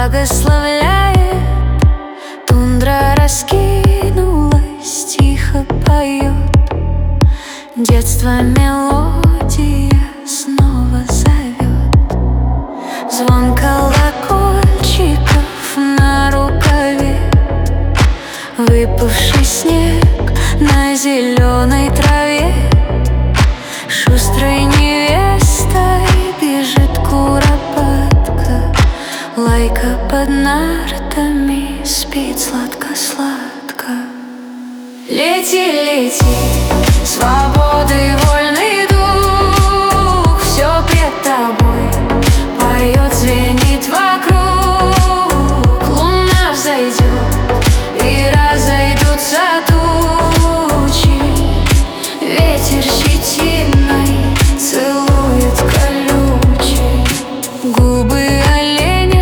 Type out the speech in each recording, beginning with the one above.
благословляет. Тундра раскинулась, тихо поет. Детство мелодия снова зовет. Звон колокольчиков на рукаве, выпавший снег на зеленой траве. Шустрой невестой бежит куропатка, лайка под нартами спит сладко-сладко. Лети, лети, свободы вольный дух, все пред тобой поет, звенит вокруг. Луна взойдет и разойдутся тучи, ветер щетиной целует колючий. Губы оленя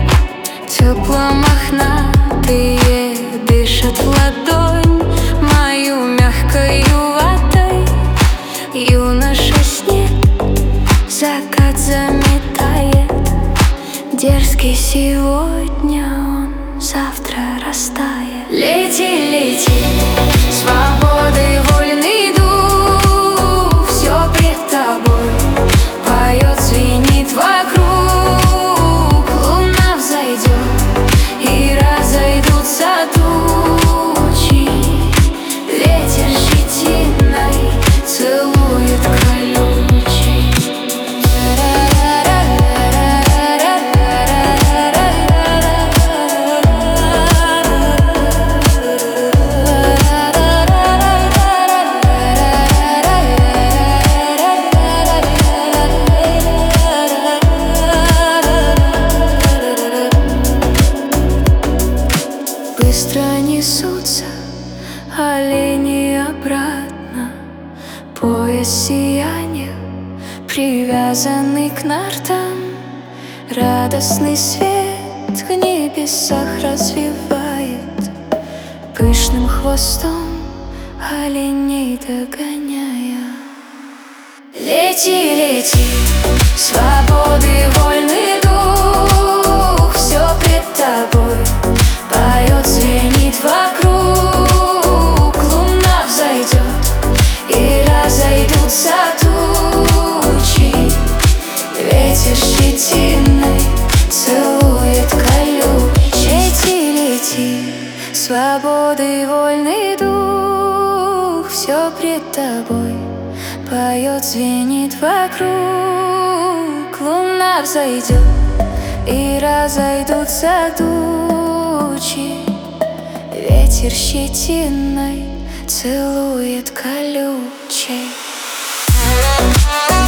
тепло-мохнатые дышат в ладонь мою мягкою ватой. Юноша снег, закат заметает. Дерзкий сегодня он, завтра растает. Лети, лети, свободы вольный дух, все пред тобой поет, звенит вокруг. Луна взойдет и разойдутся тучи, ветер щетиной целует колючий. Быстро несутся олени обратно, пояс сияния привязанный к нартам. Радостный свет в небесах развивает, пышным хвостом оленей догоняя. Лети, лети, свободы вольный дух, все пред тобой поет, звенит вокруг. Луна взойдет и разойдутся тучи, ветер щетиной целует колючий. Лети, лети, свободы вольный дух, все пред тобой поет, звенит вокруг. Луна взойдет и разойдутся тучи, ветер щетиной целует колючий.